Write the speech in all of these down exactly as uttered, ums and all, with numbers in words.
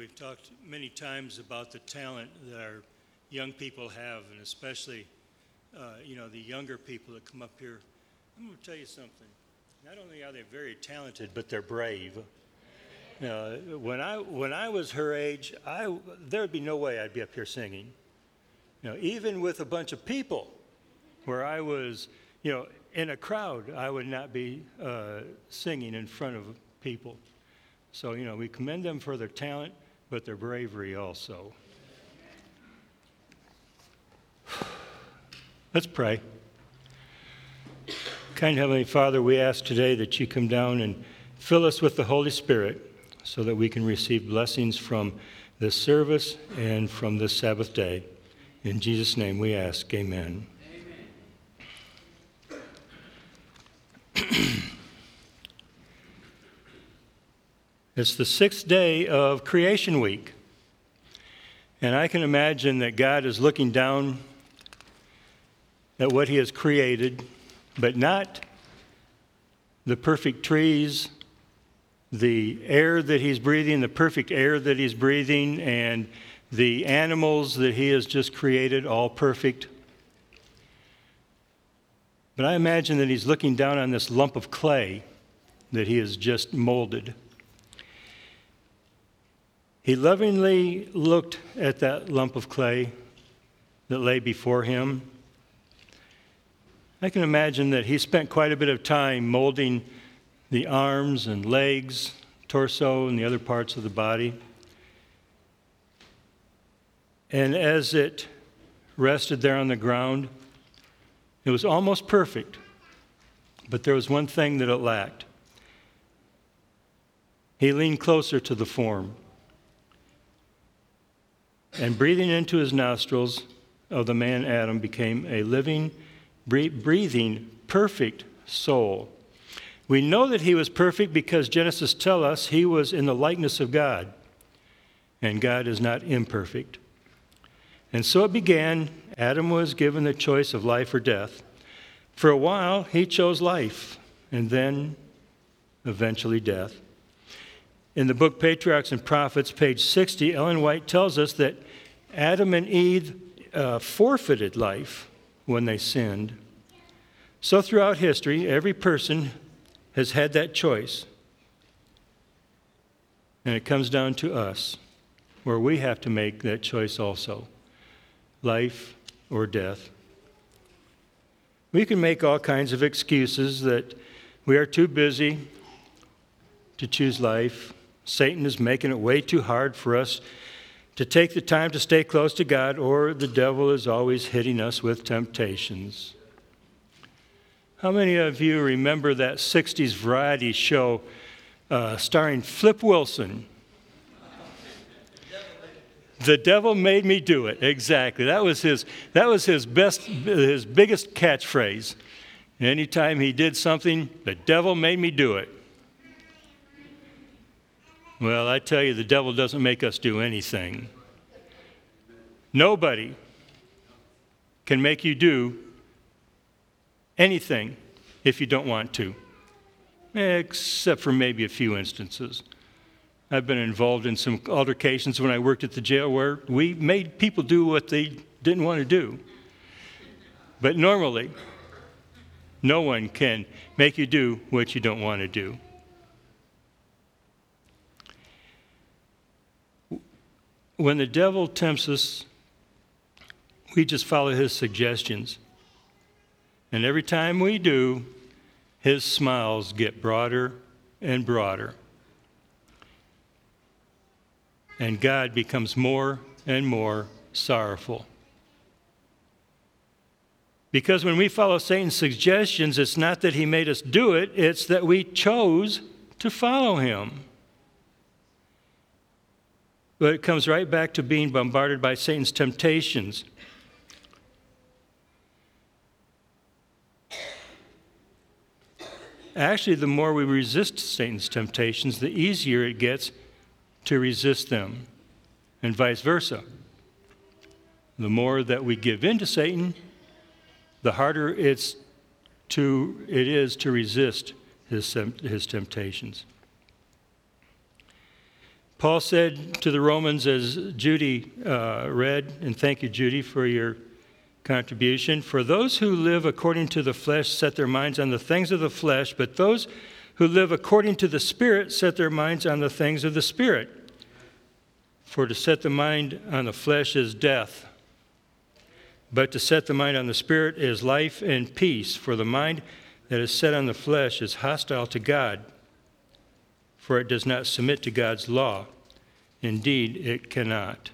we've talked many times about the talent that our young people have, and especially, uh, you know, the younger people that come up here. I'm going to tell you something. Not only are they very talented, but they're brave. Uh, when I when I was her age, I there'd be no way I'd be up here singing. You know, even with a bunch of people, where I was, you know, in a crowd, I would not be uh, singing in front of people. So, you know, we commend them for their talent, but their bravery also. Let's pray. Kind Heavenly Father, we ask today that you come down and fill us with the Holy Spirit so that we can receive blessings from this service and from this Sabbath day. In Jesus' name we ask, amen. Amen. It's the sixth day of Creation Week. And I can imagine that God is looking down at what he has created, but not the perfect trees, the air that he's breathing, the perfect air that he's breathing, and the animals that he has just created, all perfect. But I imagine that he's looking down on this lump of clay that he has just molded. He lovingly looked at that lump of clay that lay before him. I can imagine that he spent quite a bit of time molding the arms and legs, torso, and the other parts of the body. And as it rested there on the ground, it was almost perfect, but there was one thing that it lacked. He leaned closer to the form, and breathing into his nostrils of the man Adam became a living, breathing, perfect soul. We know that he was perfect because Genesis tells us he was in the likeness of God, and God is not imperfect. And so it began. Adam was given the choice of life or death. For a while, he chose life, and then eventually death. In the book Patriarchs and Prophets, page sixty, Ellen White tells us that Adam and Eve uh, forfeited life when they sinned. So throughout history, every person has had that choice. And it comes down to us, where we have to make that choice also. Life or death. We can make all kinds of excuses that we are too busy to choose life. Satan is making it way too hard for us to take the time to stay close to God, or the devil is always hitting us with temptations. How many of you remember that sixties variety show uh, starring Flip Wilson? The devil made me do it. Exactly. That was his that was his best his biggest catchphrase. Anytime he did something, the devil made me do it. Well, I tell you, the devil doesn't make us do anything. Nobody can make you do anything if you don't want to, except for maybe a few instances. I've been involved in some altercations when I worked at the jail where we made people do what they didn't want to do. But normally, no one can make you do what you don't want to do. When the devil tempts us, we just follow his suggestions. And every time we do, his smiles get broader and broader. And God becomes more and more sorrowful. Because when we follow Satan's suggestions, it's not that he made us do it, it's that we chose to follow him. But it comes right back to being bombarded by Satan's temptations. Actually, the more we resist Satan's temptations, the easier it gets to resist them, and vice versa. The more that we give in to Satan, the harder it's to, it is to resist his, his temptations. Paul said to the Romans, as Judy uh, read, and thank you, Judy, for your contribution, "For those who live according to the flesh set their minds on the things of the flesh, but those who live according to the Spirit set their minds on the things of the Spirit. For to set the mind on the flesh is death, but to set the mind on the Spirit is life and peace. For the mind that is set on the flesh is hostile to God, for it does not submit to God's law. Indeed, it cannot."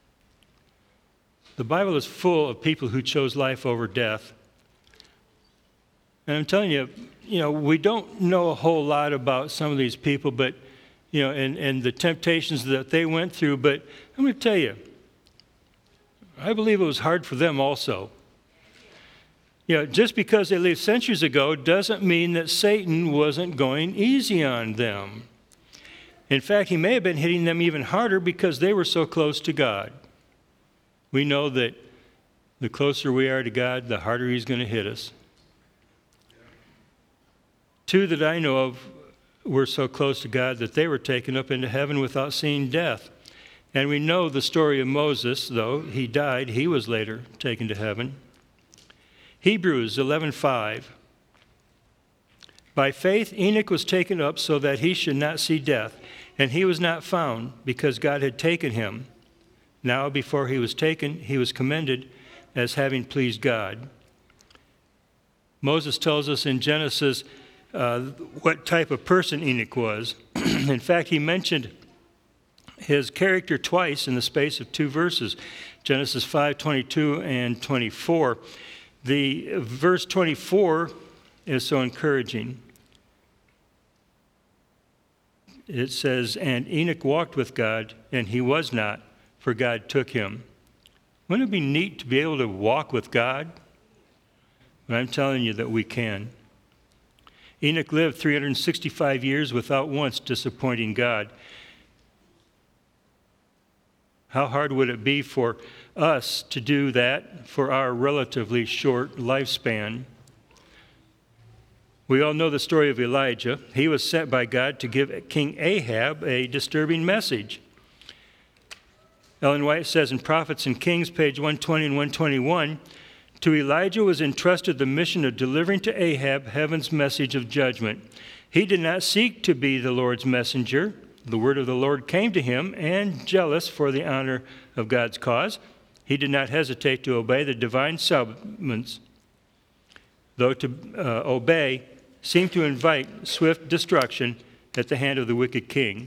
The Bible is full of people who chose life over death. And I'm telling you, you know, we don't know a whole lot about some of these people, but, you know, and, and the temptations that they went through. But I'm going to tell you, I believe it was hard for them also. You know, just because they lived centuries ago doesn't mean that Satan wasn't going easy on them. In fact, he may have been hitting them even harder because they were so close to God. We know that the closer we are to God, the harder he's going to hit us. Two that I know of were so close to God that they were taken up into heaven without seeing death. And we know the story of Moses, though he died, he was later taken to heaven. Hebrews eleven five. "By faith Enoch was taken up so that he should not see death, and he was not found, because God had taken him. Now before he was taken, he was commended as having pleased God." Moses tells us in Genesis uh, what type of person Enoch was. In fact, he mentioned his character twice in the space of two verses, Genesis five twenty-two and twenty-four. The verse twenty-four is so encouraging. It says, "And Enoch walked with God, and he was not, for God took him." Wouldn't it be neat to be able to walk with God? But I'm telling you that we can. Enoch lived three hundred sixty-five years without once disappointing God. How hard would it be for us to do that for our relatively short lifespan? We all know the story of Elijah. He was sent by God to give King Ahab a disturbing message. Ellen White says in Prophets and Kings, page one twenty and one twenty-one, "To Elijah was entrusted the mission of delivering to Ahab heaven's message of judgment. He did not seek to be the Lord's messenger. The word of the Lord came to him, and jealous for the honor of God's cause, he did not hesitate to obey the divine summons, though to uh, obey seemed to invite swift destruction at the hand of the wicked king."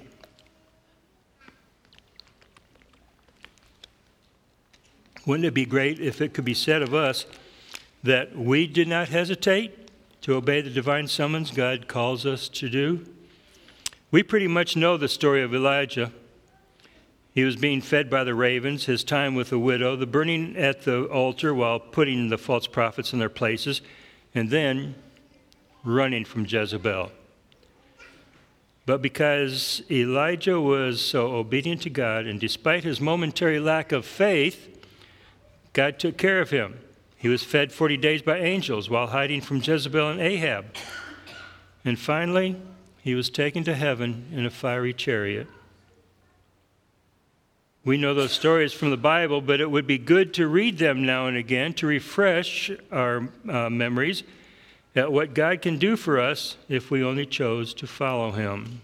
Wouldn't it be great if it could be said of us that we did not hesitate to obey the divine summons God calls us to do? We pretty much know the story of Elijah. He was being fed by the ravens, his time with the widow, the burning at the altar while putting the false prophets in their places, and then running from Jezebel. But because Elijah was so obedient to God, and despite his momentary lack of faith, God took care of him. He was fed forty days by angels while hiding from Jezebel and Ahab. And finally, he was taken to heaven in a fiery chariot. We know those stories from the Bible, but it would be good to read them now and again to refresh our uh, memories at what God can do for us if we only chose to follow him.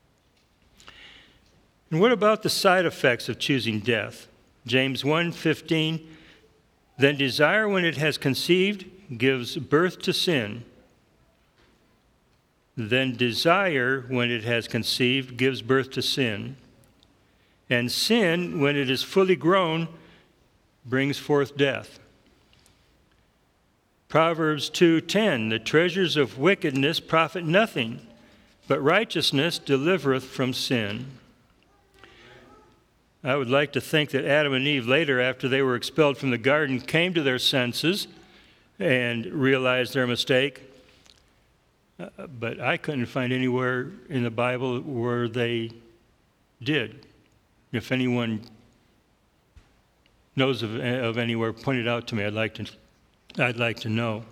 And what about the side effects of choosing death? James one fifteen, "Then desire, when it has conceived, gives birth to sin. Then desire, when it has conceived, gives birth to sin. And sin, when it is fully grown, brings forth death." Proverbs two ten, "The treasures of wickedness profit nothing, but righteousness delivereth from sin." I would like to think that Adam and Eve later, after they were expelled from the garden, came to their senses and realized their mistake. Uh, but I couldn't find anywhere in the Bible where they did. If anyone knows of, of anywhere, point it out to me. I'd like to, I'd like to know.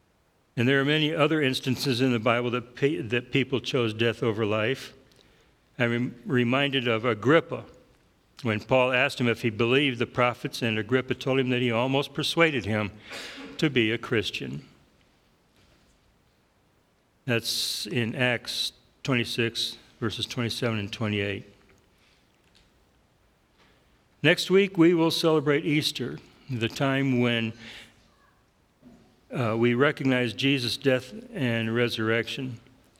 And there are many other instances in the Bible that, pe- that people chose death over life. I'm reminded of Agrippa when Paul asked him if he believed the prophets, and Agrippa told him that he almost persuaded him to be a Christian. That's in Acts twenty-six, verses twenty-seven and twenty-eight. Next week, we will celebrate Easter, the time when uh, we recognize Jesus' death and resurrection.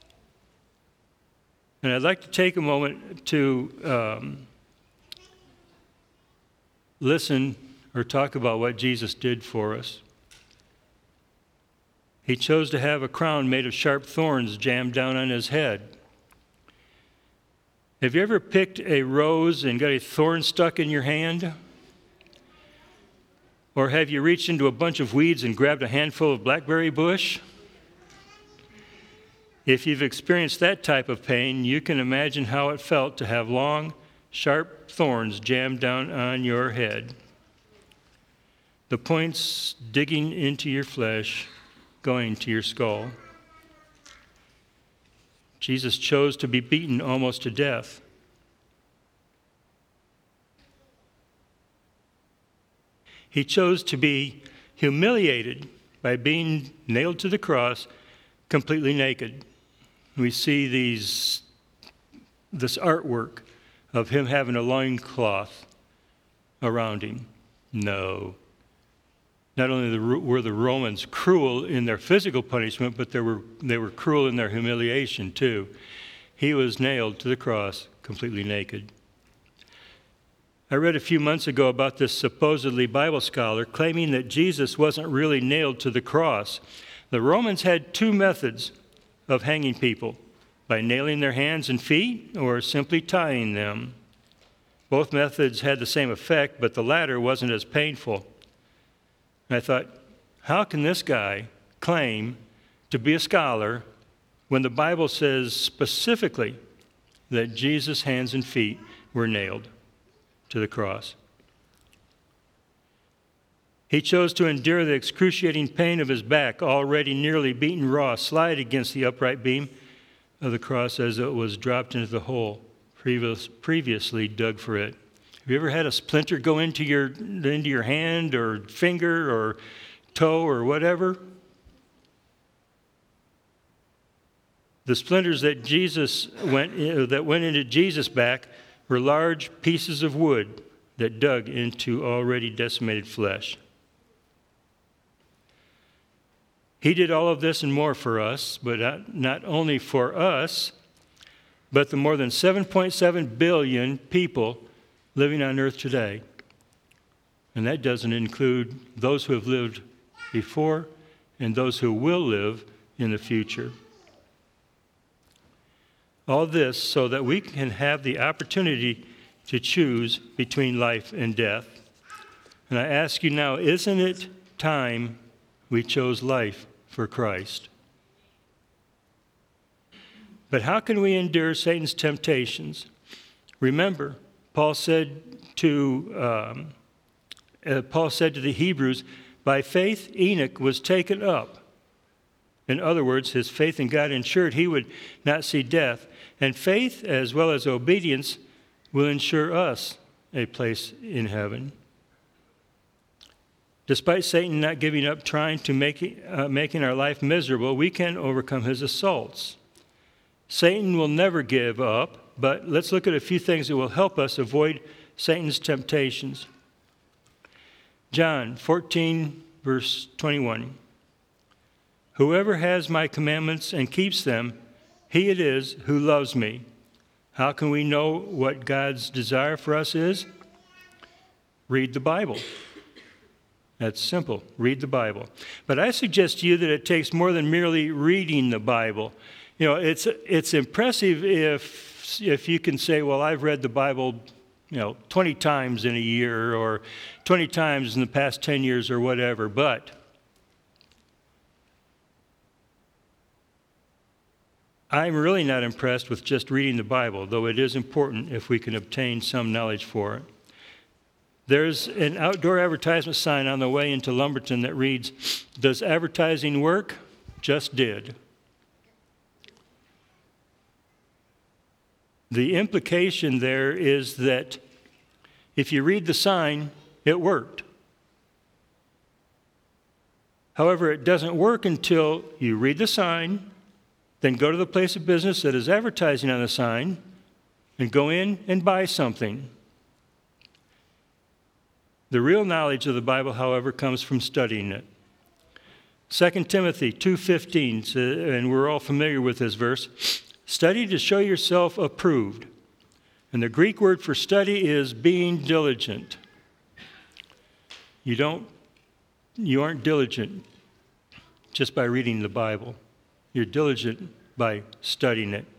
And I'd like to take a moment to um, listen or talk about what Jesus did for us. He chose to have a crown made of sharp thorns jammed down on his head. Have you ever picked a rose and got a thorn stuck in your hand? Or have you reached into a bunch of weeds and grabbed a handful of blackberry bush? If you've experienced that type of pain, you can imagine how it felt to have long, sharp thorns jammed down on your head. The points digging into your flesh, going to your skull. Jesus chose to be beaten almost to death. He chose to be humiliated by being nailed to the cross completely naked. We see these, this artwork of him having a loincloth around him. No. Not only were the Romans cruel in their physical punishment, but they were, they were cruel in their humiliation too. He was nailed to the cross completely naked. I read a few months ago about this supposedly Bible scholar claiming that Jesus wasn't really nailed to the cross. The Romans had two methods of hanging people, by nailing their hands and feet or simply tying them. Both methods had the same effect, but the latter wasn't as painful. And I thought, how can this guy claim to be a scholar when the Bible says specifically that Jesus' hands and feet were nailed to the cross? He chose to endure the excruciating pain of his back, already nearly beaten raw, slide against the upright beam of the cross as it was dropped into the hole previous, previously dug for it. Have you ever had a splinter go into your, into your hand or finger or toe or whatever? The splinters that Jesus went in, that went into Jesus' back were large pieces of wood that dug into already decimated flesh. He did all of this and more for us, but not, not only for us, but the more than seven point seven billion people living on earth today. And that doesn't include those who have lived before and those who will live in the future. All this so that we can have the opportunity to choose between life and death. And I ask you now, isn't it time we chose life for Christ? But how can we endure Satan's temptations? Remember, Paul said to um, uh, Paul said to the Hebrews, by faith Enoch was taken up. In other words, his faith in God ensured he would not see death. And faith, as well as obedience, will ensure us a place in heaven. Despite Satan not giving up trying to make uh, making our life miserable, we can overcome his assaults. Satan will never give up, but let's look at a few things that will help us avoid Satan's temptations. John fourteen, verse twenty-one. Whoever has my commandments and keeps them, he it is who loves me. How can we know what God's desire for us is? Read the Bible. That's simple. Read the Bible. But I suggest to you that it takes more than merely reading the Bible. You know, it's it's impressive if if you can say, well, I've read the Bible, you know, twenty times in a year or twenty times in the past ten years or whatever, but I'm really not impressed with just reading the Bible, though it is important if we can obtain some knowledge for it. There's an outdoor advertisement sign on the way into Lumberton that reads, "Does advertising work? Just did." The implication there is that if you read the sign, it worked. However, it doesn't work until you read the sign, then go to the place of business that is advertising on the sign, and go in and buy something. The real knowledge of the Bible, however, comes from studying it. Second Timothy two fifteen, and we're all familiar with this verse, study to show yourself approved. And the Greek word for study is being diligent. You don't, you aren't diligent just by reading the Bible. You're diligent by studying it.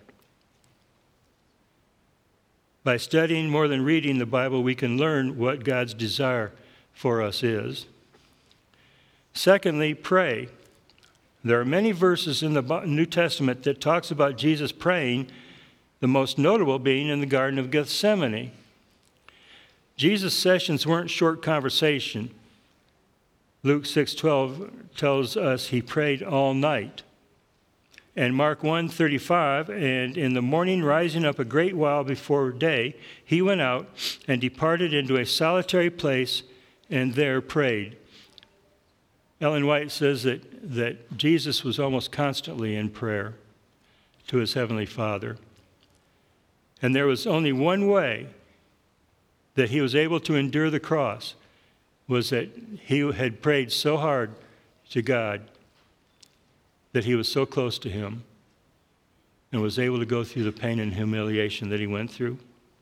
By studying more than reading the Bible, we can learn what God's desire for us is. Secondly, pray. There are many verses in the New Testament that talks about Jesus praying, the most notable being in the Garden of Gethsemane. Jesus' sessions weren't short conversation. Luke six twelve tells us he prayed all night. And Mark one thirty-five, and in the morning rising up a great while before day, he went out and departed into a solitary place and there prayed. Ellen White says that, that Jesus was almost constantly in prayer to his heavenly Father. And there was only one way that he was able to endure the cross, was that he had prayed so hard to God that he was so close to him and was able to go through the pain and humiliation that he went through.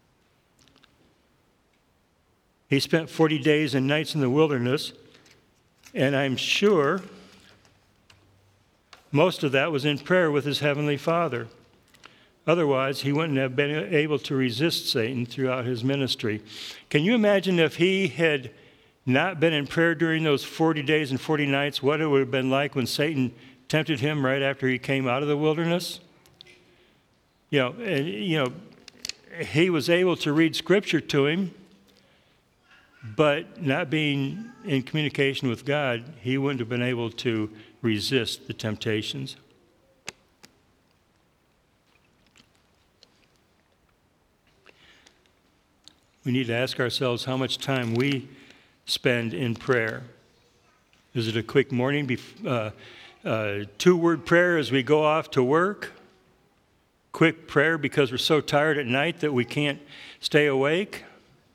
He spent forty days and nights in the wilderness, and I'm sure most of that was in prayer with his heavenly Father. Otherwise, he wouldn't have been able to resist Satan throughout his ministry. Can you imagine if he had not been in prayer during those forty days and forty nights, what it would have been like when Satan tempted him right after he came out of the wilderness? You know, and, you know, he was able to read Scripture to him, but not being in communication with God, he wouldn't have been able to resist the temptations. We need to ask ourselves how much time we spend in prayer. Is it a quick morning, bef- uh, uh, two-word prayer as we go off to work? Quick prayer because we're so tired at night that we can't stay awake?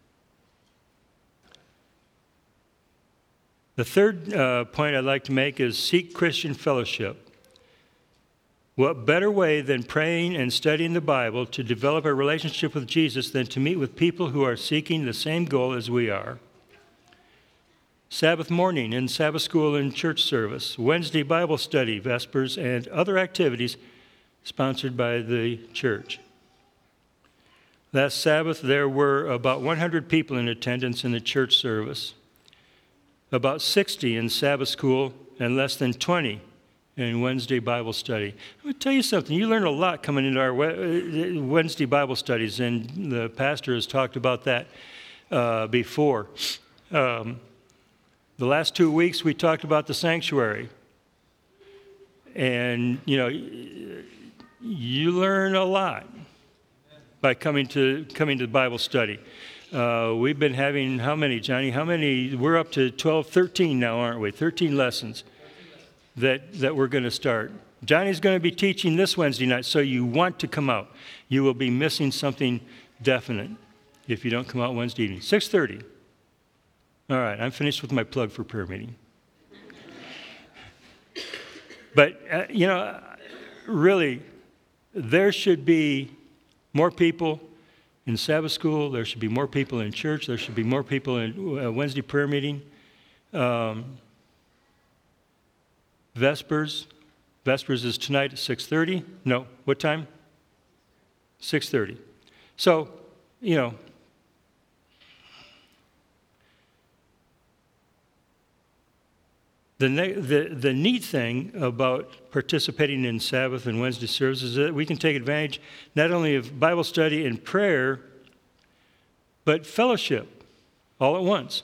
The third uh, point I'd like to make is seek Christian fellowship. What better way than praying and studying the Bible to develop a relationship with Jesus than to meet with people who are seeking the same goal as we are? Sabbath morning in Sabbath school and church service, Wednesday Bible study, Vespers, and other activities sponsored by the church. Last Sabbath, there were about one hundred people in attendance in the church service, about sixty in Sabbath school, and less than twenty in Wednesday Bible study. I'm going to tell you something. You learn a lot coming into our Wednesday Bible studies, and the pastor has talked about that uh, before. Um, the last two weeks, we talked about the sanctuary. And, you know, you learn a lot by coming to coming to the Bible study. Uh, we've been having, how many, Johnny? How many? We're up to twelve, thirteen now, aren't we? thirteen lessons that, that we're going to start. Johnny's going to be teaching this Wednesday night, so you want to come out. You will be missing something definite if you don't come out Wednesday evening. six thirty. All right, I'm finished with my plug for prayer meeting. But, uh, you know, really, there should be more people in Sabbath school. There should be more people in church. There should be more people in uh, Wednesday prayer meeting. Um, Vespers. Vespers is tonight at six thirty. No, what time? six thirty. So, you know, The, the, the neat thing about participating in Sabbath and Wednesday services is that we can take advantage not only of Bible study and prayer, but fellowship all at once.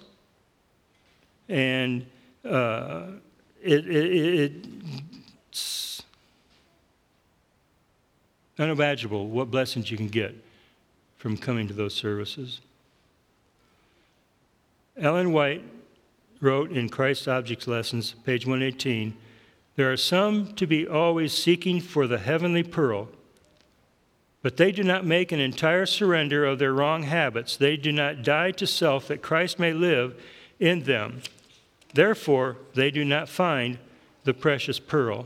And uh, it, it, it's unimaginable what blessings you can get from coming to those services. Ellen White wrote in Christ Objects Lessons, page one eighteen, there are some to be always seeking for the heavenly pearl, but they do not make an entire surrender of their wrong habits. They do not die to self that Christ may live in them. Therefore, they do not find the precious pearl.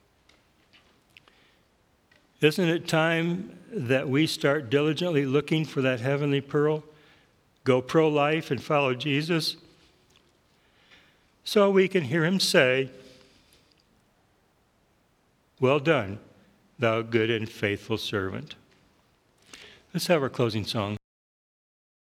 Isn't it time that we start diligently looking for that heavenly pearl? Go pro-life and follow Jesus? So we can hear him say, well done, thou good and faithful servant. Let's have our closing song.